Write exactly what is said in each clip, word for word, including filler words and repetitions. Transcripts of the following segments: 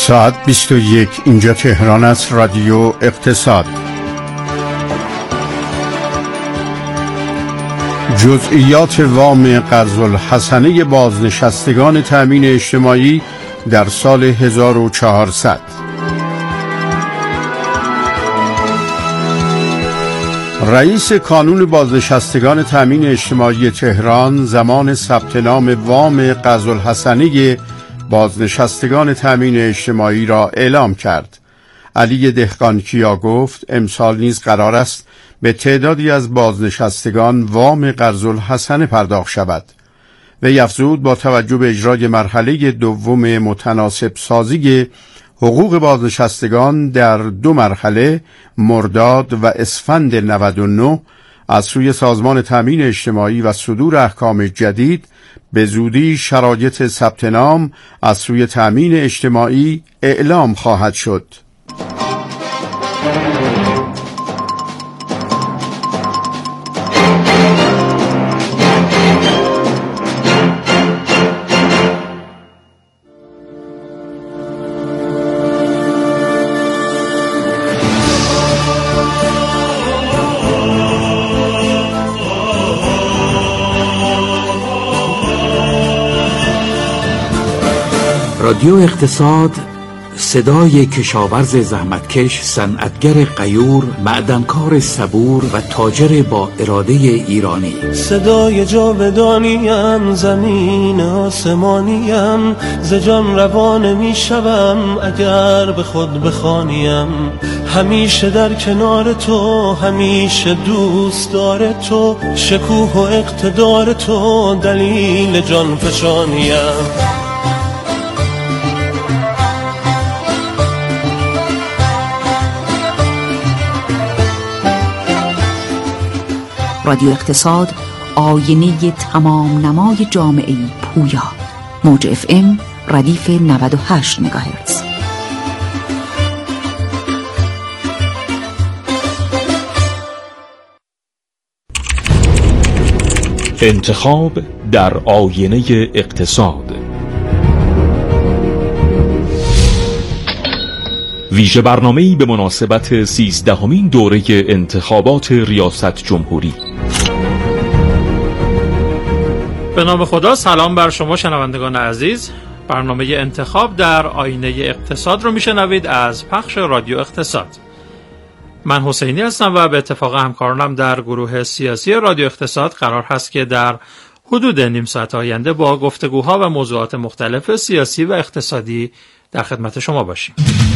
ساعت بیست و یک، اینجا تهران است. رادیو اقتصاد. جزئیات وام قرض‌الحسنه بازنشستگان تأمین اجتماعی در سال هزار و چهارصد. رئیس کانون بازنشستگان تأمین اجتماعی تهران زمان ثبت نام وام قرض‌الحسنه بازنشستگان تأمین اجتماعی را اعلام کرد. علی دهقانکیا گفت امسال نیز قرار است به تعدادی از بازنشستگان وام قرض‌الحسنه پرداخت شود. وی افزود با توجه به اجرای مرحله دوم متناسب سازی حقوق بازنشستگان در دو مرحله مرداد و اسفند نود و نه از سوی سازمان تأمین اجتماعی و صدور احکام جدید به زودی شرایط ثبت نام از سوی تأمین اجتماعی اعلام خواهد شد. رادیو اقتصاد، صدای کشاورز زحمتکش، صنعتگر غیور، معدنکار صبور و تاجر با اراده ایرانی. صدای جاودانیم، زمین آسمانیم، ز جان روان می شوم اگر به خود بخوانیم. همیشه در کنار تو، همیشه دوست دار تو، شکوه و اقتدار تو دلیل جان فشانیم. رادیو اقتصاد، آینه تمام نمای جامعه پویا. موج اف ام ردیف نود و هشت مگاهرتز. انتخاب در آینه اقتصاد. ویژه برنامه‌ای به مناسبت سیزدهمین دوره انتخابات ریاست جمهوری. به نام خدا. سلام بر شما شنوندگان عزیز. برنامه انتخاب در آینه اقتصاد رو میشنوید از پخش رادیو اقتصاد. من حسینی هستم و به اتفاق همکارانم در گروه سیاسی رادیو اقتصاد قرار هست که در حدود نیم ساعت آینده با گفتگوها و موضوعات مختلف سیاسی و اقتصادی در خدمت شما باشیم.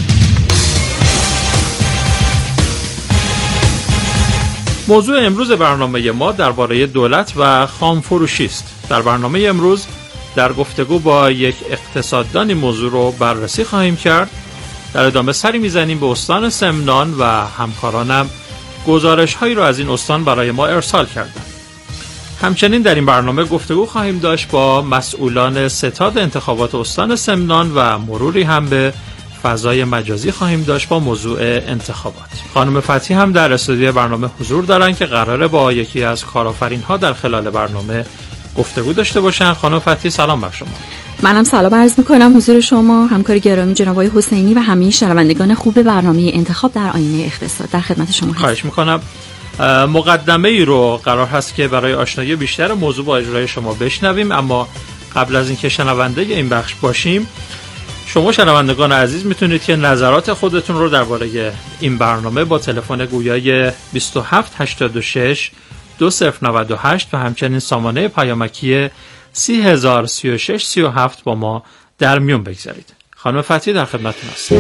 موضوع امروز برنامه ما درباره دولت و خامفروشی است. در برنامه امروز در گفتگو با یک اقتصاددان این موضوع رو بررسی خواهیم کرد. در ادامه سری میزنیم به استان سمنان و همکارانم گزارش هایی رو از این استان برای ما ارسال کردن. همچنین در این برنامه گفتگو خواهیم داشت با مسئولان ستاد انتخابات استان سمنان و مروری هم به فضای مجازی خواهیم داشت با موضوع انتخابات. خانم فتحی هم در استودیو برنامه حضور دارن که قراره با یکی از کارآفرین‌ها در خلال برنامه گفتگو داشته باشن. خانم فتحی سلام بر شما. منم سلام عرض می‌کنم حضور شما، همکار گرامی جناب آقای حسینی و همه شنوندگان خوب برنامه انتخاب در آینه اقتصاد. در خدمت شما هستم. خواهش می‌کنم. مقدمه ای رو قرار هست که برای آشنایی بیشتر موضوع با اجرای شما بشنویم، اما قبل از اینکه شنونده این بخش باشیم، شما شنوندگان عزیز میتونید که نظرات خودتون رو درباره این برنامه با تلفن گویای بیست و هفت هشتاد و شش دو صفر نود و هشت و همچنین سامانه پیامکی سی هزار سی و شش سی و هفت با ما در میون بگذارید. خانم فتحی در خدمتتون هستم.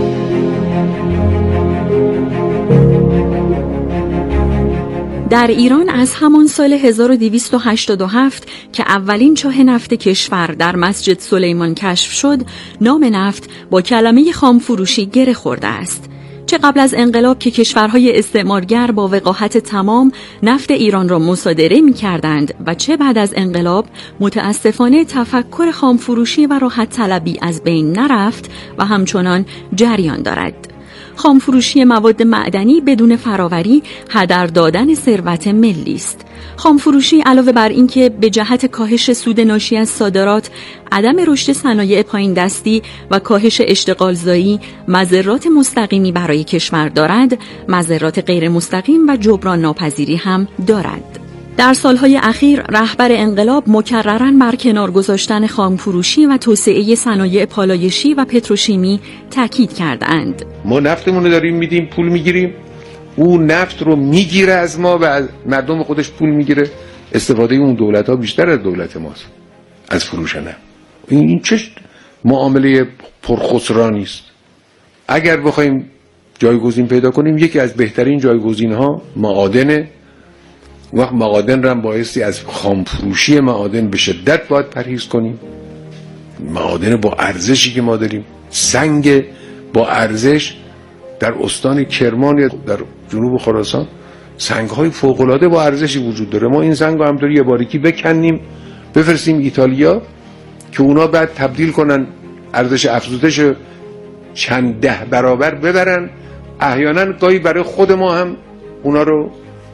در ایران از همان سال هزار و دویست و هشتاد و هفت که اولین چاه نفت کشور در مسجد سلیمان کشف شد، نام نفت با کلمه خامفروشی گره خورده است. چه قبل از انقلاب که کشورهای استعمارگر با وقاحت تمام نفت ایران را مصادره می‌کردند و چه بعد از انقلاب متاسفانه تفکر خامفروشی و راحت طلبی از بین نرفت و همچنان جریان دارد. خامفروشی مواد معدنی بدون فراوری هدر دادن ثروت ملی است. خامفروشی علاوه بر اینکه به جهت کاهش سود ناشی از صادرات، عدم رشد صنایع پایین دستی و کاهش اشتغالزایی مضرات مستقیمی برای کشور دارد، مضرات غیر مستقیم و جبران ناپذیری هم دارد. در سالهای اخیر رهبر انقلاب مکرراً بر کنار گذاشتن خامفروشی و توسعه صنایع پالایشی و پتروشیمی تاکید کردند. ما نفتمون رو داریم میدیم، پول میگیریم، اون نفت رو میگیره از ما و از مردم خودش پول میگیره. استفاده اون دولت ها بیشتر از دولت ماست از فروش نفت. این چه معامله پرخسرانی است؟ اگر بخوایم جایگزین پیدا کنیم، یکی از بهترین جایگزین ها معادنه. وقت معادن رو هم بایستی از خامفروشی معادن به شدت باید پرهیز کنیم. معادن با ارزشی که ما داریم، سنگ با ارزش در استان کرمان یا در جنوب خراسان، سنگ‌های فوق‌العاده با ارزشی وجود داره. ما این سنگ رو همطوری یه باریکی بکنیم بفرستیم ایتالیا که اونا بعد تبدیل کنن، ارزش افزودش چند ده برابر ببرن، احیانا گاهی برای خود ما هم اونا رو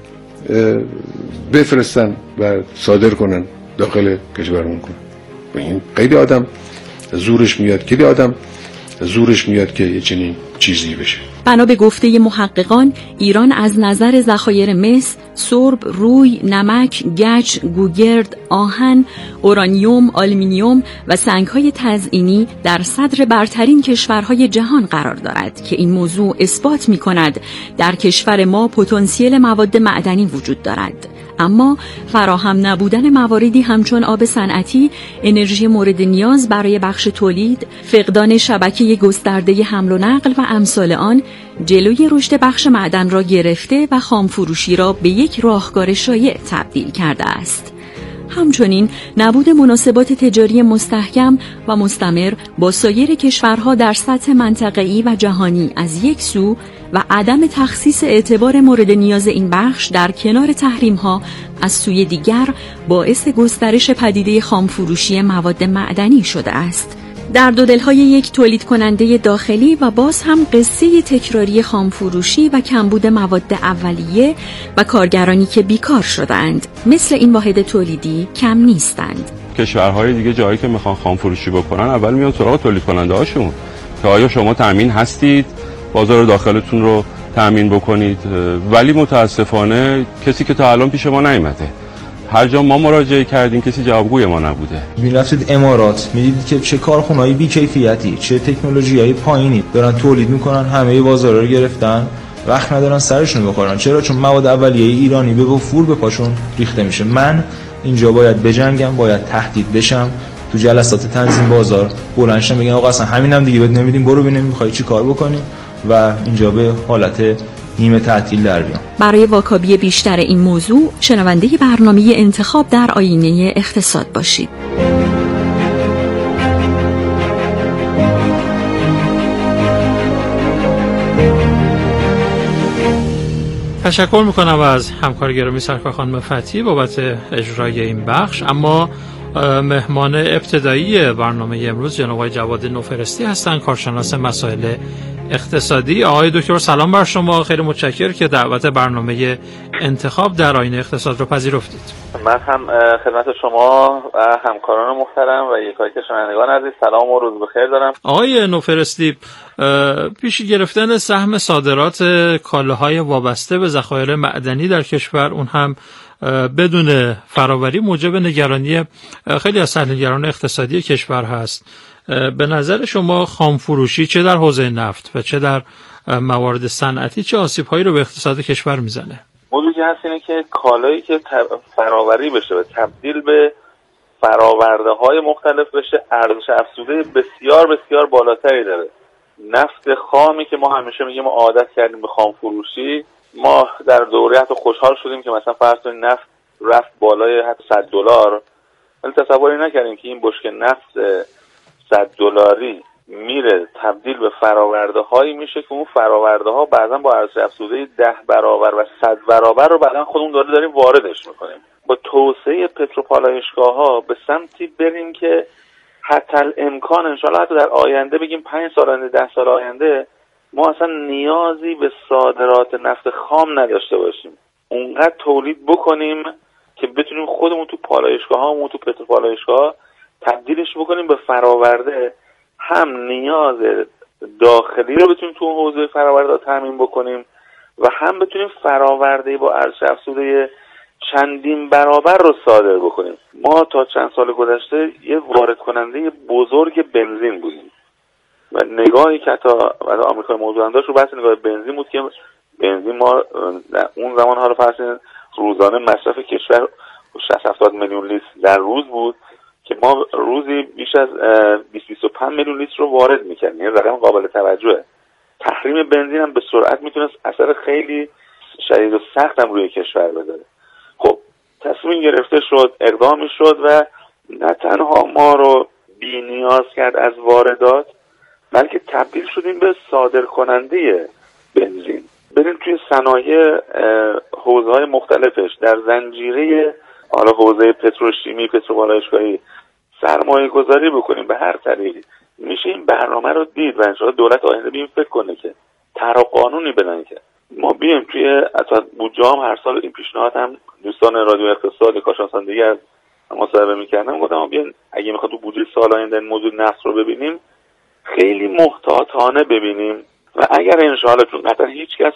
بفرستن و صادر کنن داخل کشورمون کنن. این خیلی آدم زورش میاد که آدم زورش میاد که یه چنین چیزی بشه. بنا به گفته محققان، ایران از نظر ذخایر مس، سرب، روی، نمک، گچ، گوگرد، آهن، اورانیوم، آلومینیوم و سنگ‌های تزئینی در صدر برترین کشورهای جهان قرار دارد که این موضوع اثبات می‌کند در کشور ما پتانسیل مواد معدنی وجود دارد. اما فراهم نبودن مواردی همچون آب صنعتی، انرژی مورد نیاز برای بخش تولید، فقدان شبکه گسترده حمل و نقل و امثال آن جلوی رشد بخش معدن را گرفته و خامفروشی را به یک راهکار شایع تبدیل کرده است. همچنین نبود مناسبات تجاری مستحکم و مستمر با سایر کشورها در سطح منطقه‌ای و جهانی از یک سو و عدم تخصیص اعتبار مورد نیاز این بخش در کنار تحریم‌ها از سوی دیگر باعث گسترش پدیده خامفروشی مواد معدنی شده است. در دو دلهای یک تولید کننده داخلی و باز هم قصه تکراری خامفروشی و کمبود مواد اولیه و کارگرانی که بیکار شدند مثل این واحد تولیدی کم نیستند. کشورهای دیگه جایی که میخوان خامفروشی بکنن اول میان سراغ تولید کننده هاشون که آیا شما تامین هستید بازار داخلتون رو تامین بکنید، ولی متاسفانه کسی که تا الان پیش ما نیامده. هر جا ما مراجعه کردیم کسی جوابگوی ما نبوده. میرفتید امارات میدیدید که چه کارخونه‌ای بی کیفیتی، چه تکنولوژی‌های پایینی دارن تولید میکنن، همه بازارا رو گرفتن، وقت ندارن سرشون بخورن. چرا؟ چون مواد اولیه ایرانی به وفور به پاشون ریخته میشه. من اینجا باید بجنگم، باید تهدید بشم، تو جلسات تنظیم بازار بلند شم بگم آقا اصلا همینم دیگه بهت نمیدیم، برو ببینیم میخوای چی کار بکنی و اینجا به حالت نیمه تعطیل در بیام. برای واکاوی بیشتر این موضوع شنونده برنامه انتخاب در آینه اقتصاد باشید. تشکر میکنم از همکار گرامی سرکار خانم فتحی بابت اجرای این بخش. اما مهمان ابتدایی برنامه امروز جناب آقای جواد نوفرستی هستند، کارشناس مسائل اقتصادی. آقای دکتر سلام بر شما، خیلی متشکرم که دعوت برنامه انتخاب در آینه اقتصاد رو پذیرفتید. من هم خدمت شما و همکاران محترم و یکایک شنوندگان عزیز سلام و روز بخیر دارم. آقای نوفرستی، پیش گرفتن سهم صادرات کالاهای وابسته به ذخایر معدنی در کشور، اون هم بدون فراوری، موجب نگرانی خیلی از تحلیلگران اقتصادی کشور هست. به نظر شما خامفروشی چه در حوزه نفت و چه در موارد صنعتی چه آسیب‌هایی رو به اقتصاد کشور میزنه؟ موضوعی که هست اینه که کالایی که فراوری بشه و تبدیل به فراورده‌های مختلف بشه ارزش افزوده بسیار بسیار بالاتری داره. نفت خامی که ما همیشه میگیم ما عادت کردیم به خامفروشی، ما در دوره حتی خوشحال شدیم که مثلا فرض کنید نفت رفت بالای حتی صد دلار، ولی تصوری نکردیم که این بشکه نفت صد دلاری میره تبدیل به فراورده هایی میشه که اون فراورده ها بعضا با ارزش افزوده ده برابر و صد برابر رو بعضا خودمون داره داریم واردش میکنیم. با توسعه پتروپالایشگاه ها به سمتی بریم که حتی الامکان انشاءالله حتی در آینده بگیم پنج سال آینده ده سال آینده ما اصلا نیازی به صادرات نفت خام نداشته باشیم، اونقدر تولید بکنیم که بتونیم خودمون تو پالایشگاه هامون تو پتروپالایشگاه تبدیلش بکنیم به فراورده، هم نیاز داخلی رو بتونیم تو حوزه فراورده تامین بکنیم و هم بتونیم فراورده با ارزش افزوده چندین برابر رو صادر بکنیم. ما تا چند سال گذشته یه وارد کننده بزرگ بنزین بودیم و نگاهی که تا آمریکای موضوع انداش رو بحث نگاه بنزین بود که بنزین ما اون زمان ها رو فرض روزانه مصرف کشور شصت هفتاد میلیون لیتر در روز بود که ما روزی بیش از بیست بیست و پنج میلیون لیتر رو وارد می‌کردیم. این رقم قابل توجهه. تحریم بنزین هم به سرعت میتونست اثر خیلی شدید و سخت هم روی کشور بذاره. خب تصمیم گرفته شد، اقدامی شد و نه تنها ما رو بی نیاز کرد از واردات، بلکه تبدیل شدیم به صادر کننده بنزین. بریم توی صنایع حوزه‌های مختلفش در زنجیره حالا حوزه پتروشیمی، پتروپالایشگاهی سرمایه گذاری بکنیم به هر طریقی. میشه این برنامه رو دید و انشاءالله دولت آینده بیم فکر کنه که طرح قانونی بدن که ما بیم توی اصلا بودجه هم هر سال این پیشنهاد هم دوستان رادیو اقتصاد کارشناسان دیگه از مصاحبه میکردن، گفتم بیاین اگه میخواد تو بودجه سال آینده این موضوع نفت رو ببینیم خیلی محتاطانه ببینیم و اگر انشاءالله، چون قطعا هیچ کس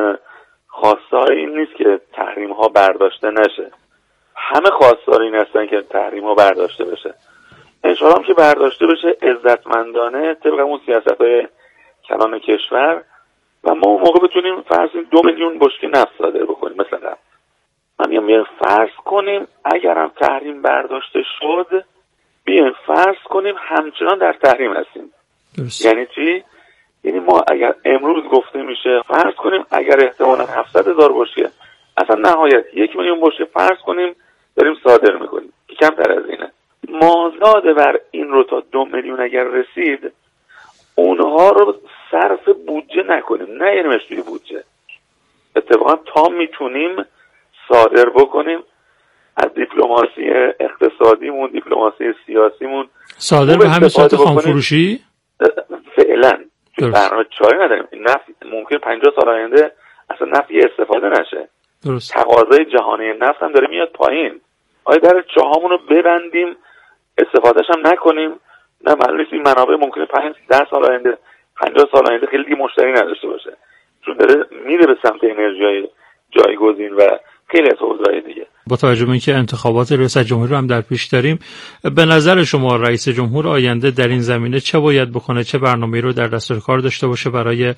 خواستار این نیست که تحریم ها برداشته نشه، همه خواستار این هستن که تحریم ها برداشته بشه، انشاءالله هم که برداشته بشه عزتمندانه طبق اون سیاست‌های کلان کشور و ما اون موقع بتونیم فرض دو میلیون بشکه نفت صادر بکنیم. مثلا من میگم فرض کنیم اگر هم تحریم برداشته شد، بیایم فرض کنیم همچنان در تحریم هستیم. درست. یعنی چی؟ یعنی ما اگر امروز گفته میشه فرض کنیم اگر احتمالاً هفتصد هزار بشکه، اصلا نهایت یک میلیون بشکه فرض کنیم داریم صادر میکنیم، کمتر از اینه، مازاد بر این رو تا دو میلیون اگر رسید اونها رو صرف بودجه نکنیم، نه یعنی توی بودجه، اتفاقا تا میتونیم صادر بکنیم از دیپلماسی اقتصادیمون، دیپلماسی سیاسیمون صادر به همین صورت خامفروشی فعلا برنامه چاره نداریم. نفت ممکن پنجاه سال آینده اصلا نفت استفاده نشه. درست. تقاضای جهانی نفت هم داره میاد پایین. آیا در چاهامون رو ببندیم استفادهش هم نکنیم؟ نه، معلومه این منابع ممکنه پنج ده سال آینده، پنجاه سال آینده خیلی دیگه مشتری نداشته باشه، چون داره میره به سمت انرژی‌های جایگزین و خیلی از حوزه‌های دیگه. با توجه به اینکه انتخابات ریاست جمهوری رو هم در پیش داریم، به نظر شما رئیس جمهور آینده در این زمینه چه باید بکنه، چه برنامه‌ای رو در دستور کار داشته باشه برای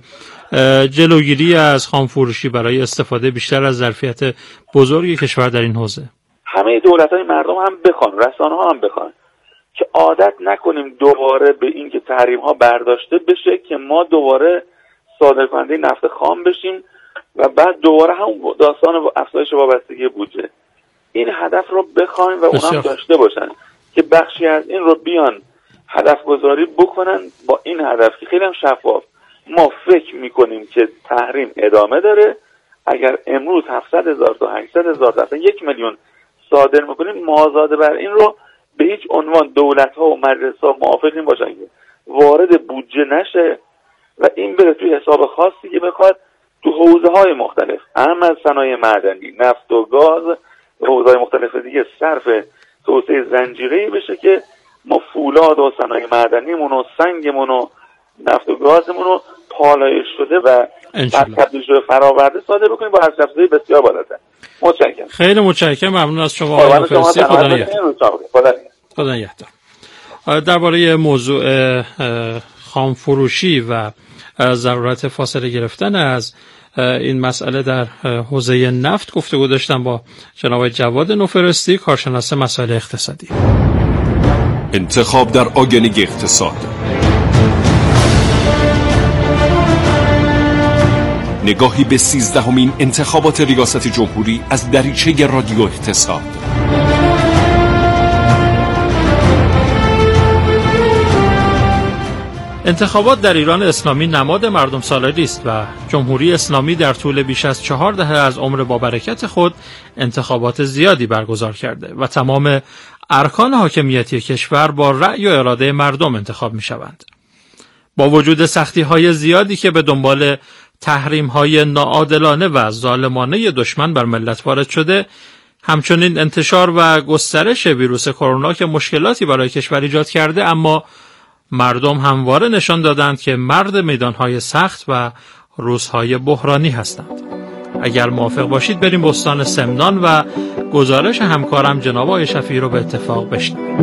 جلوگیری از خامفروشی، برای استفاده بیشتر از ظرفیت بزرگ کشور در این حوزه؟ همه دولت‌های مردم هم بخوان، رسانه‌ها هم بخوان که عادت نکنیم دوباره به این که تحریم‌ها برداشته بشه که ما دوباره صادرکننده نفت خام بشیم و بعد دوباره هم داستان افزایش وابستگی بودجه. این هدف رو بخوایم و اونها داشته باشن که بخشی از این رو بیان هدف گذاری بکنن با این هدف که خیلی هم شفاف. ما فکر میکنیم که تحریم ادامه داره، اگر امروز هفتصد هزار تا هشتصد هزار تا یک میلیون صادر میکنیم، مازاد بر این رو به هیچ عنوان دولت ها و مجلس ها موافق این باشن که وارد بودجه نشه و این بره توی حساب خاصی که بخواد تو حوزه های مختلف، اهم از صنایع معدنی، نفت و گاز و حوزه های مختلف دیگه صرف توسعه زنجیره‌ای بشه که ما فولاد و صنایع معدنیمون و سنگمون و نفت و گازمون رو پالایش شده و تبدیل شده فراورده صادر بکنیم با ارزش افزوده بسیار بالاتر. متشکرم. خیلی متشکرم، ممنون از شما آقای فارسی. خدا نگهدار. خدا نگهدار. درباره موضوع خامفروشی و ضرورت فاصله گرفتن از این مسئله در حوزه نفت گفتگو داشتم با جناب جواد نوفرستی، کارشناس مسائل اقتصادی. انتخاب در آگهی اقتصاد. نگاهی به سیزدهمین انتخابات ریاست جمهوری از دریچه رادیو اقتصاد. انتخابات در ایران اسلامی نماد مردم سالاری است و جمهوری اسلامی در طول بیش از چهار دهه از عمر با برکت خود انتخابات زیادی برگزار کرده و تمام ارکان حاکمیتی کشور با رأی و اراده مردم انتخاب می شوند. با وجود سختی های زیادی که به دنبال تحریم های ناعادلانه و ظالمانه دشمن بر ملت وارد شده، همچنین انتشار و گسترش ویروس کرونا که مشکلاتی برای کشور ایجاد کرده، اما مردم همواره نشان دادند که مرد میدانهای سخت و روزهای بحرانی هستند. اگر موافق باشید بریم بستان سمنان و گزارش همکارم جناب آقای شفیعی رو به اتفاق بشنویم.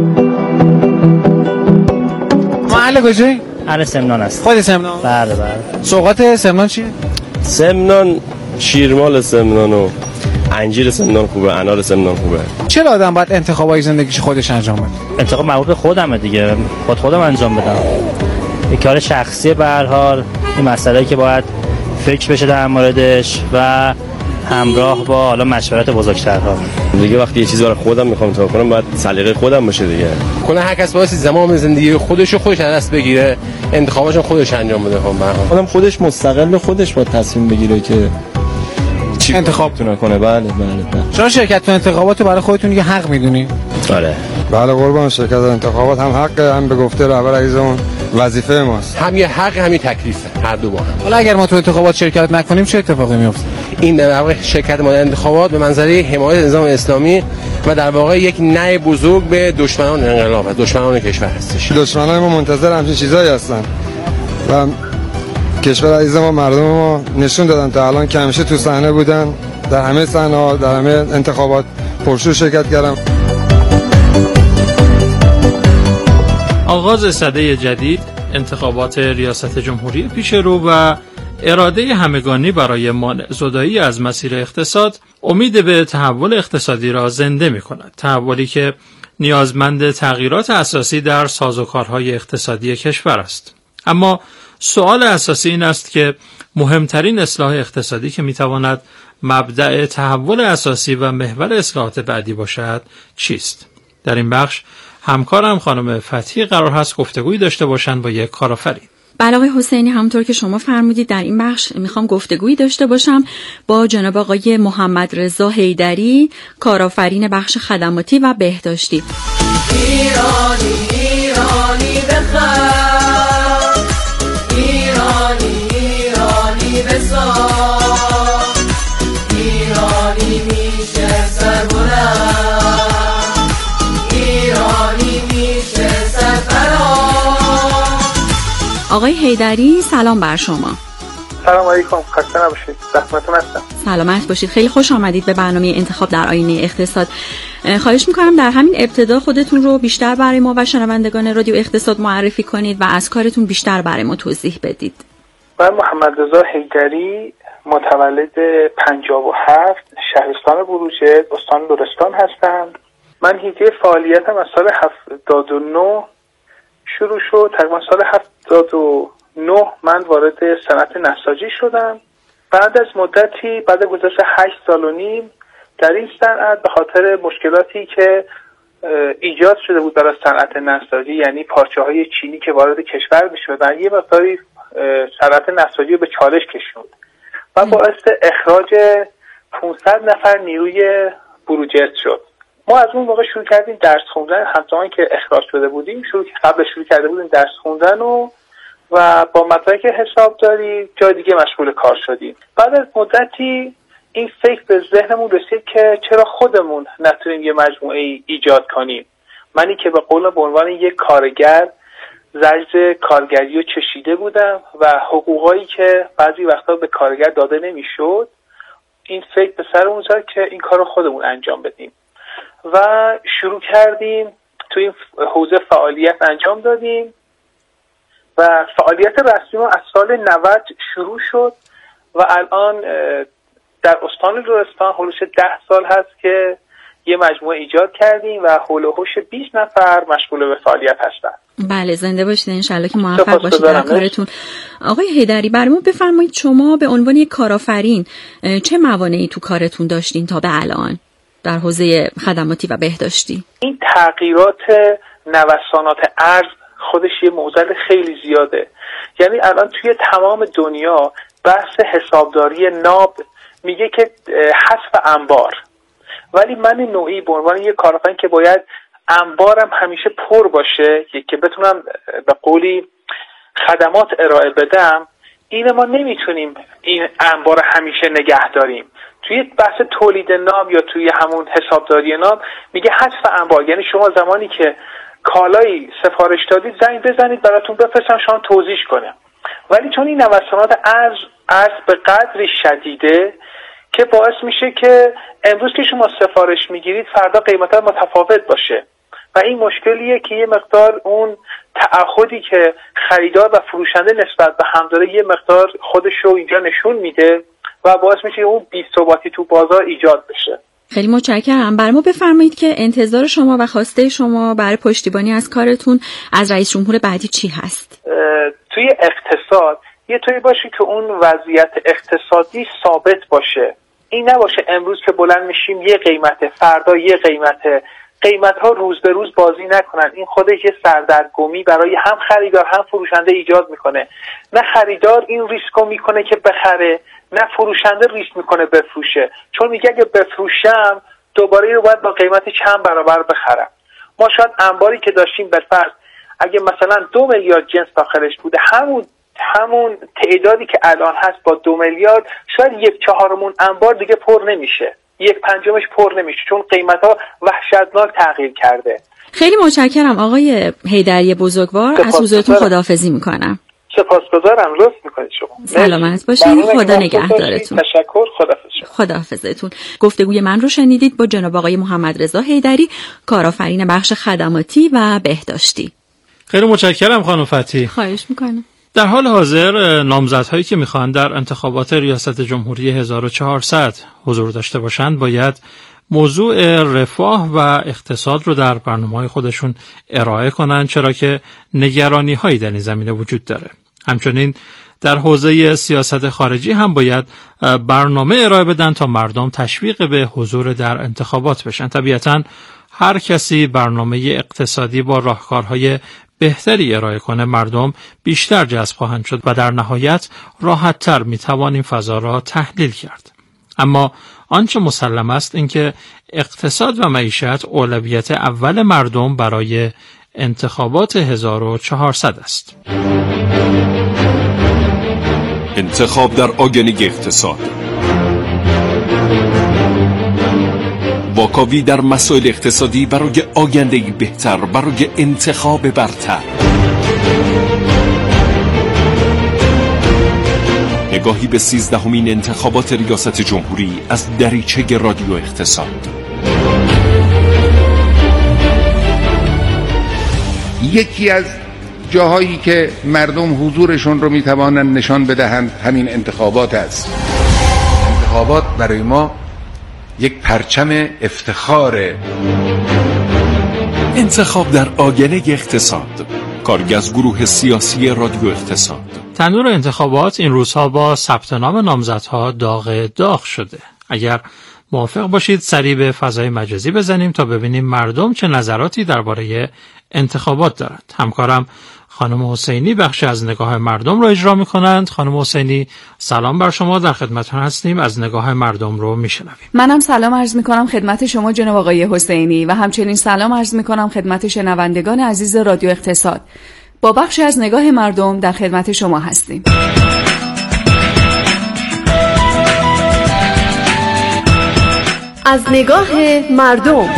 محل کجایی؟ اهل سمنان است. خود سمنان؟ بله بله. سوغات سمنان چیه؟ سمنان شیرمال سمنان و انجیر سمنان خوبه، انار سمنان خوبه. چرا آدم باید انتخابای زندگیش خودش انجام بده؟ انتخاب مربوط به خودمه دیگه، خود خودم انجام بدم. یه کار شخصی به هر حال، این مسئله‌ای که باید فکر بشه در موردش و همراه با حالا مشورت بزرگترها. دیگه وقتی یه چیزی برای خودم میخوام تا کنم باید سلیقه خودم باشه دیگه. کلا هر کس باید زمان زندگی خودش رو خودش دست بگیره، انتخاباشو خودش انجام بده. خب آدم خودش مستقل خودش باید تصمیم بگیره که چی انتخاب کنه. بله بله بله. شما شرکت تو انتخابات برای خودتون یه حق میدونی؟ آره. بله قربان، شرکت انتخابات هم حق، هم به گفته رهبر عزیزمون وظیفه ماست. هم یه حق همین تکلیفه، هر دو با هم. حالا اگر ما تو انتخابات شرکت نکنیم چه اتفاقی میفته؟ این در واقع شرکت ما در انتخابات به منظره حمایت نظام اسلامی و در واقع یک نهی بزرگ به دشمنان انقلاب و دشمنان کشور هستش. دشمنان ما منتظر همچین چیزایی هستن و کشور عزیز ما، مردم ما نشون دادن تا الان که همیشه تو صحنه بودن، در همه صحنه‌ها، در همه انتخابات پرشور شرکت کردن. آغاز سده جدید، انتخابات ریاست جمهوری پیش رو و اراده همگانی برای مانع زدایی از مسیر اقتصاد امید به تحول اقتصادی را زنده می کند. تحولی که نیازمند تغییرات اساسی در سازوکارهای اقتصادی کشور است. اما سوال اساسی این است که مهمترین اصلاح اقتصادی که می تواند مبدأ تحول اساسی و محور اصلاحات بعدی باشد چیست؟ در این بخش همکارم خانم فتحی قرار هست گفتگویی داشته باشند با یک کارآفرین. بله آقای حسینی، همونطور که شما فرمودید در این بخش میخوام گفتگویی داشته باشم با جناب آقای محمد رضا حیدری، کارآفرین بخش خدماتی و بهداشتی. ایرانی ایرانی بخواه، ایرانی ایرانی بساز، ایرانی میشه سربلند، ایرانی میشه سرفراز. آقای حیدری سلام بر شما. سلام علیکم، خسته نباشید، زحمتتون هستم. سلامت باشید، خیلی خوش آمدید به برنامه انتخاب در آینه اقتصاد. خواهش میکنم در همین ابتدا خودتون رو بیشتر برای ما و شنوندگان رادیو اقتصاد معرفی کنید و از کارتون بیشتر برای ما توضیح بدید. من محمد رضا حیدری، متولد پنجاه و هفت، شهرستان بروجرد، استان لرستان هستم. من حیطه فعالیتم از سال هفتاد و نه شروع شد. تقریبا سال هفتاد و نه من وارد صنعت نساجی شدم. بعد از مدتی، بعد گذشت هشت سال و نیم در این صنعت، به خاطر مشکلاتی که ایجاد شده بود برای صنعت نساجی، یعنی پارچه های چینی که وارد کشور می شدن، یه مقداری صنعت نساجی به چالش کشوند و باعث اخراج پانصد نفر نیروی بروجرد شد. ما از اون موقع شروع کردیم درس خوندن، همزمان که اخراج شده بودیم شروع قبل شروع کرده بودیم درس خوندن و و با مدرک حسابداری جای دیگه مشغول کار شدیم. بعد از مدتی این فکر به ذهنمون رسید که چرا خودمون نتونیم یه مجموعه ای ایجاد کنیم. منی که به قول به عنوان یک کارگر زجر کارگری رو چشیده بودم و حقوقایی که بعضی وقتا به کارگر داده نمیشد، این فکر به سرمون زد که این کار رو خودمون انجام بدیم و شروع کردیم تو این حوزه فعالیت انجام دادیم و فعالیت رسمی ما از سال نود شروع شد و الان در استان لرستان حدود ده سال هست که یه مجموعه ایجاد کردیم و حول و حوش بیست نفر مشغول به فعالیت هستن. بله، زنده باشید، انشالله که موفق باشید در کارتون. آقای حیدری، برامون بفرمایید شما به عنوان یک کارآفرین چه موانعی تو کارتون داشتین تا به الان در حوزه خدماتی و بهداشتی؟ این تغییرات نوسانات ارز خودش یه معضل خیلی زیاده. یعنی الان توی تمام دنیا بحث حسابداری ناب میگه که حذف انبار، ولی من نوعی به عنوان یک کارآفرین که باید انبارم همیشه پر باشه که بتونم به قولی خدمات ارائه بدم، این ما نمیتونیم این انبار همیشه نگه داریم. توی بحث تولید نام یا توی همون حسابداری نام میگه حذف انبار، یعنی شما زمانی که کالایی سفارش دادید زنگ بزنید براتون بفرستن شما توزیع کنه. ولی چون این نوسانات ارز ارز به قدری شدیده که باعث میشه که امروز که شما سفارش میگیرید فردا قیمت‌ها متفاوت باشه و این مشکلیه که یه مقدار اون تعهدی که خریدار و فروشنده نسبت به هم داره یه مقدار خودش رو اینجا نشون میده و باعث میشه اون بی‌ثباتی تو بازار ایجاد بشه. خیلی متشکرم. برای ما بفرمایید که انتظار شما و خواسته شما برای پشتیبانی از کارتون از رئیس جمهور بعدی چی هست؟ توی اقتصاد یه طوری باشه که اون وضعیت اقتصادی ثابت باشه. این نباشه امروز که بلند میشیم یه قیمته، فردا یه قیمته، قیمت ها روز به روز بازی نکنن. این خودش یه سردرگمی برای هم خریدار هم فروشنده ایجاد میکنه. نه خریدار این ریسکو میکنه که بخره، نه فروشنده ریسک میکنه بفروشه، چون میگه اگه بفروشم دوباره رو باید با قیمت چند برابر بخرم. ما شاید انباری که داشتیم بالفرض اگه مثلا دو میلیارد جنس داخلش بوده، همون همون تعدادی که الان هست با دو میلیارد شاید یک چهارمون انبار دیگه پر نمیشه، یک پنجمش پر نمیشه، چون قیمت ها وحشتناک تغییر کرده. خیلی متشکرم آقای حیدری بزرگوار، از حضورتون خداحافظی میکنم. سپاسگزارم، لطف میکنید شما. سلامت باشید، خدا نگهدارتون. تشکر، خداحافظ. خداحافظتون. گفتگوی من رو شنیدید با جناب آقای محمد رضا حیدری، کارآفرین بخش خدماتی و بهداشتی. خیلی متشکرم خانم فتحی. خواهش میکنم. در حال حاضر نامزدهایی که میخوان در انتخابات ریاست جمهوری هزار و چهارصد حضور داشته باشند باید موضوع رفاه و اقتصاد رو در برنامه‌های خودشون ارائه کنند، چرا که نگرانی‌هایی در این زمینه وجود داره. همچنین در حوزه سیاست خارجی هم باید برنامه ارائه بدن تا مردم تشویق به حضور در انتخابات بشن. طبیعتاً هر کسی برنامه اقتصادی با راهکارهای بهتری ارائه کنه مردم بیشتر جذب خواهند شد و در نهایت راحت‌تر میتوان این فضا را تحلیل کرد. اما آنچه مسلم است اینکه اقتصاد و معیشت اولویت اول مردم برای انتخابات هزار و چهارصد است. انتخاب در آگهی اقتصاد، واکاوی در مسائل اقتصادی برای آینده‌ای بهتر، برای انتخاب برتر. نگاهی به سیزدهمین انتخابات ریاست جمهوری از دریچه رادیو اقتصاد. یکی از جاهایی که مردم حضورشون رو میتوانند نشان بدهند همین انتخابات است. انتخابات برای ما یک پرچم افتخاره. انتخاب در آگهی اقتصاد، کارگاه از گروه سیاسی رادیو اقتصاد. تنور انتخابات این روزها با ثبت نام نامزدها داغ داغ شده. اگر موافق باشید سریع به فضای مجازی بزنیم تا ببینیم مردم چه نظراتی درباره انتخابات دارند. همکارم خانم حسینی بخشی از نگاه مردم رو اجرا می‌کنند. خانم حسینی سلام بر شما، در خدمتتون هستیم، از نگاه مردم رو میشنویم. منم سلام عرض می‌کنم خدمت شما جناب آقای حسینی و همچنین سلام عرض می‌کنم خدمت شنوندگان عزیز رادیو اقتصاد. با بخشی از نگاه مردم در خدمت شما هستیم. از نگاه مردم.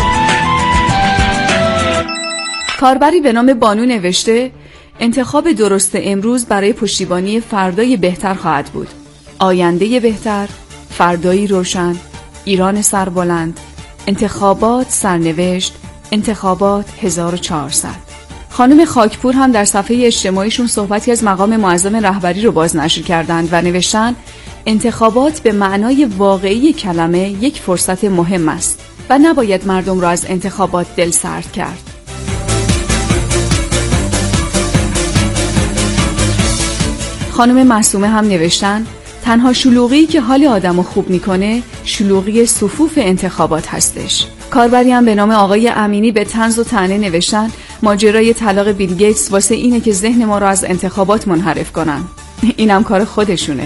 کاربری به نام بانو نوشته انتخاب درست امروز برای پشتیبانی فردای بهتر خواهد بود. آینده بهتر، فردایی روشن، ایران سربلند، انتخابات سرنوشت، انتخابات هزار و چهارصد. خانم خاکپور هم در صفحه اجتماعیشون صحبتی از مقام معظم رهبری رو بازنشر کردند و نوشتن انتخابات به معنای واقعی کلمه یک فرصت مهم است و نباید مردم را از انتخابات دل سرد کرد. خانم معصومه هم نوشتن تنها شلوغی که حال آدمو خوب میکنه شلوغی صفوف انتخابات هستش. کاربری هم به نام آقای امینی به طنز و طعنه نوشتن ماجرای طلاق بیل گیتس واسه اینه که ذهن ما رو از انتخابات منحرف کنن. اینم کار خودشونه.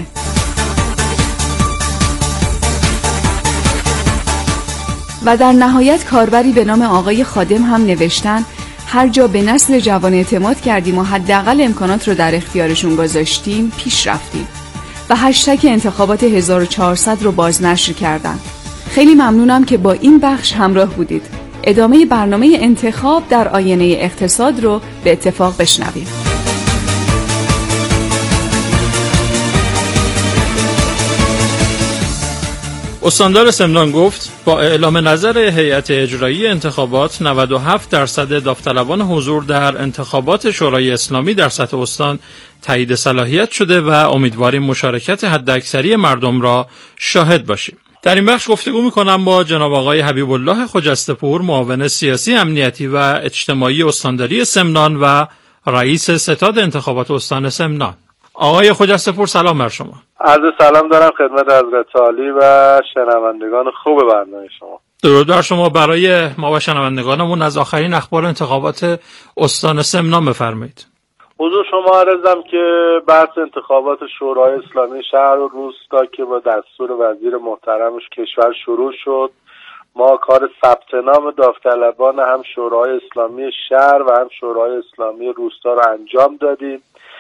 و در نهایت کاربری به نام آقای خادم هم نوشتن هر جا به نسل جوان اعتماد کردیم و حداقل امکانات رو در اختیارشون گذاشتیم پیش رفتیم. و هشتگ انتخابات هزار و چهارصد رو بازنشر کردن. خیلی ممنونم که با این بخش همراه بودید. ادامه برنامه انتخاب در آینه اقتصاد رو به اتفاق بشنویم. استاندار سمنان گفت با اعلام نظر هیئت اجرایی انتخابات نود و هفت درصد داوطلبان حضور در انتخابات شورای اسلامی در سطح استان تایید صلاحیت شده و امیدواریم مشارکت حداکثری مردم را شاهد باشیم. در این بخش گفتگو می‌کنم با جناب آقای حبیب الله خجسته‌پور، معاون سیاسی، امنیتی و اجتماعی استانداری سمنان و رئیس ستاد انتخابات استان سمنان. آقای خجسته‌پور سلام بر شما. عرض سلام دارم خدمت حضرت عالی و شنوندگان خوب برنامه شما. درود بر شما. برای ما و شنوندگانمون از آخرین اخبار انتخابات استان سمنان بفرمایید. حضور شما عرضم که بحث انتخابات شورای اسلامی شهر و روستا که با دستور وزیر محترمش کشور شروع شد، ما کار ثبت نام داوطلبان هم شورای اسلامی شهر و هم شورای اسلامی روستا رو انجام دادیم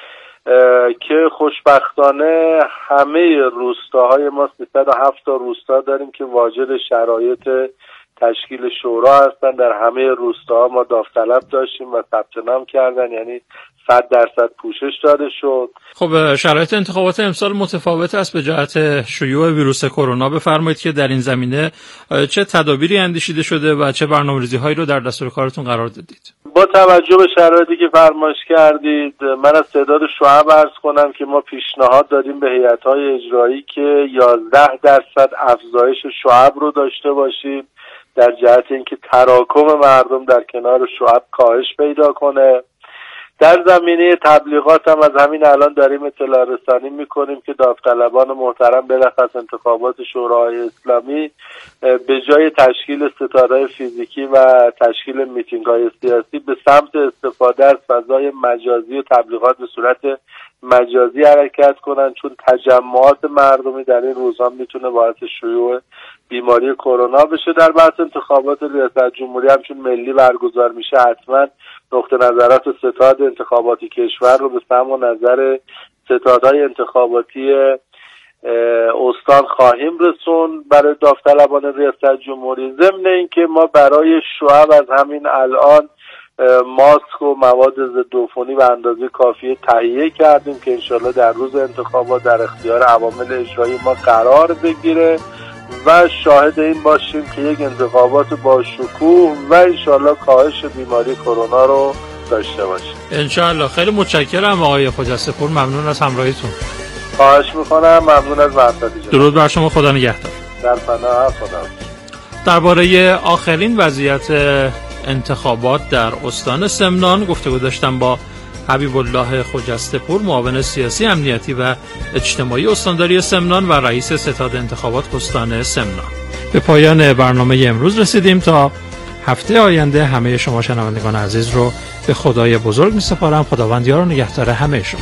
که خوشبختانه همه روستاهای ما سیصد و هفت تا روستا داریم که واجد شرایط تشکیل شورا هستن. در همه روستاها ما داوطلب داشتیم و ثبت نام کردن، یعنی صد درصد پوشش داده شد. خب شرایط انتخابات امسال متفاوت است به جهت شیوع ویروس کرونا. بفرمایید که در این زمینه چه تدابیری اندیشیده شده و چه برنامه‌ریزی‌هایی رو در دستور کارتون قرار دادید؟ با توجه به شرایطی که فرمایش کردید، من از تعداد شعب عرض کنم که ما پیشنهاد دادیم به هیئت‌های اجرایی که یازده درصد افزایش شعب رو داشته باشیم در جهت اینکه تراکم مردم در کنار شعب کاهش پیدا کنه. در زمینه تبلیغات هم از همین الان داریم اطلاع رسانی میکنیم که داوطلبان محترم بلخص انتخابات شورای اسلامی به جای تشکیل ستادهای فیزیکی و تشکیل میتینگ های سیاسی به سمت استفاده از فضای مجازی و تبلیغات به صورت مجازی حرکت کنن، چون تجمعات مردمی در این روزها میتونه باعث شیوع بیماری کرونا بشه. در بحث انتخابات ریاست جمهوری هم چون ملی برگزار میشه، حتما نقطه نظرات ستاد انتخاباتی کشور رو به سمع و نظر ستادهای انتخاباتی استان خواهیم رسون برای داوطلبان ریاست جمهوری. ضمن اینکه ما برای شعب از همین الان ماسک و مواد ضد عفونی به اندازه کافی تهیه کردیم که انشالله در روز انتخابات در اختیار عوامل اجرایی ما قرار بگیره و شاهد این باشیم که یک انتخابات با شکوه و انشالله کاهش بیماری کرونا رو داشته باشیم. انشالله. خیلی متشکرم آقای خجسته‌پور، ممنون از همراهیتون. خواهش میکنم، ممنون از محبتتون. درود بر شما، خدا نگهدار. در پناه خدا. درباره آخرین وضعیت انتخابات در استان سمنان گفتگو داشتم با حبیب الله خجسته‌پور، معاون سیاسی، امنیتی و اجتماعی استانداری سمنان و رئیس ستاد انتخابات استان سمنان. به پایان برنامه امروز رسیدیم. تا هفته آینده همه شما شنوندگان عزیز رو به خدای بزرگ می‌سپارم. خداوند یار و نگهدار همه شما.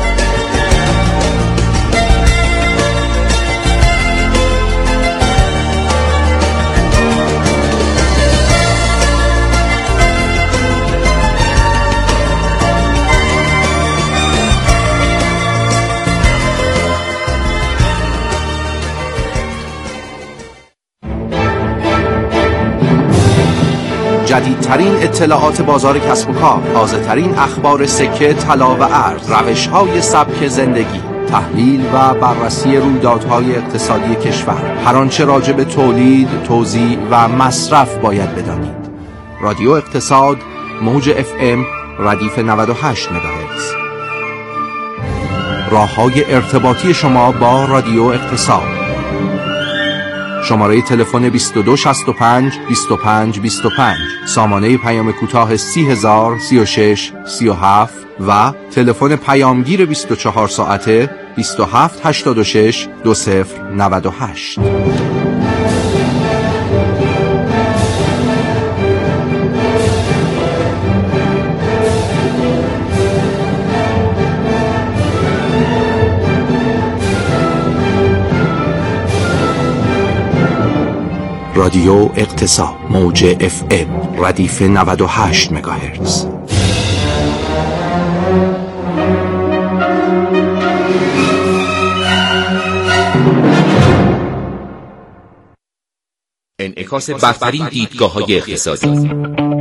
جدیدترین اطلاعات بازار کسب و کار، تازه‌ترین اخبار سکه، طلا و ارز، روش‌های سبک زندگی، تحلیل و بررسی رویدادهای اقتصادی کشور، هر آنچه راجع به تولید، توزیع و مصرف باید بدانید. رادیو اقتصاد، موج اف ام، ردیف نود و هشت مگاهرتز. راه‌های ارتباطی شما با رادیو اقتصاد: شماره تلفن بیست و دو شصت و پنج بیست و پنج بیست و پنج، سامانه پیام کوتاه سی هزار سی و شش سی و هفت و تلفن پیامگیر بیست و چهار ساعته بیست و هفت هشتاد و شش دو صفر نود و هشت. رادیو اقتصاد، موج اف ام، ردیف نود و هشت مگاهرتز. انعکاس برترین دیدگاه‌های اقتصادی.